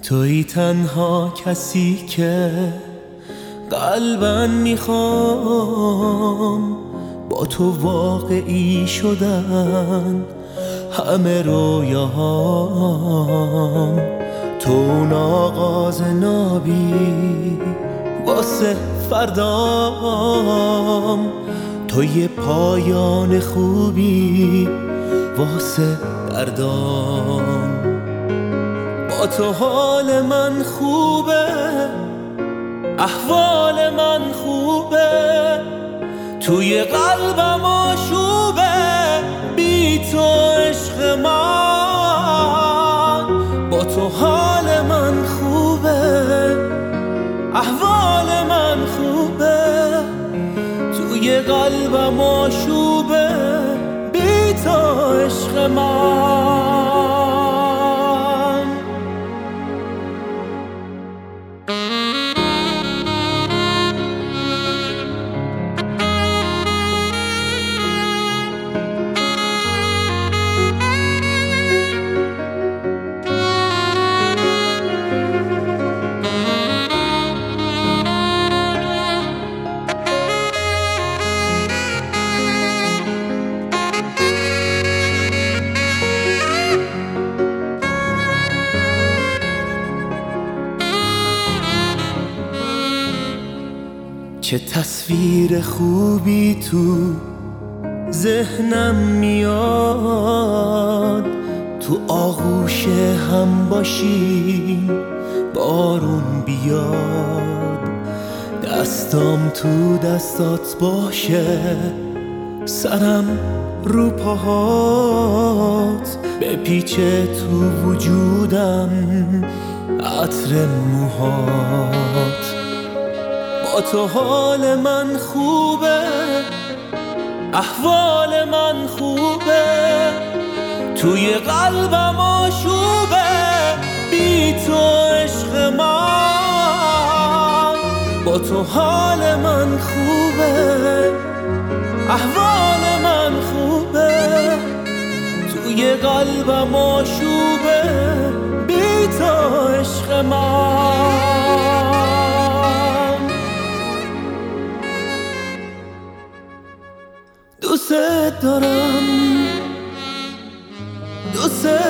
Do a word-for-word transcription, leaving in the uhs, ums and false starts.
توی تنها کسی که قلباً میخوام، با تو واقعی شدن همه رویاهام. تو اون آغاز نابی واسه فردام، تو یه پایان خوبی واسه دردام. با تو حال من خوبه، احوال من خوبه، توی قلبم آشوبه بی تو عشق من. با تو حال من خوبه، احوال من خوبه، توی قلبم آشوبه بی تو عشق من. چه تصویر خوبی تو ذهنم میاد، تو آغوش هم باشیم بارون بیاد. دستام تو دستات باشه، سرم رو پاهات، بپیچه تو وجودم عطر موهات. با تو حال من خوبه، احوال من خوبه، توی قلبم آشوبه بی تو عشق من. با تو حال من خوبه، احوال من خوبه، توی قلبم آشوبه بی تو عشق من. دوست دارم، دوست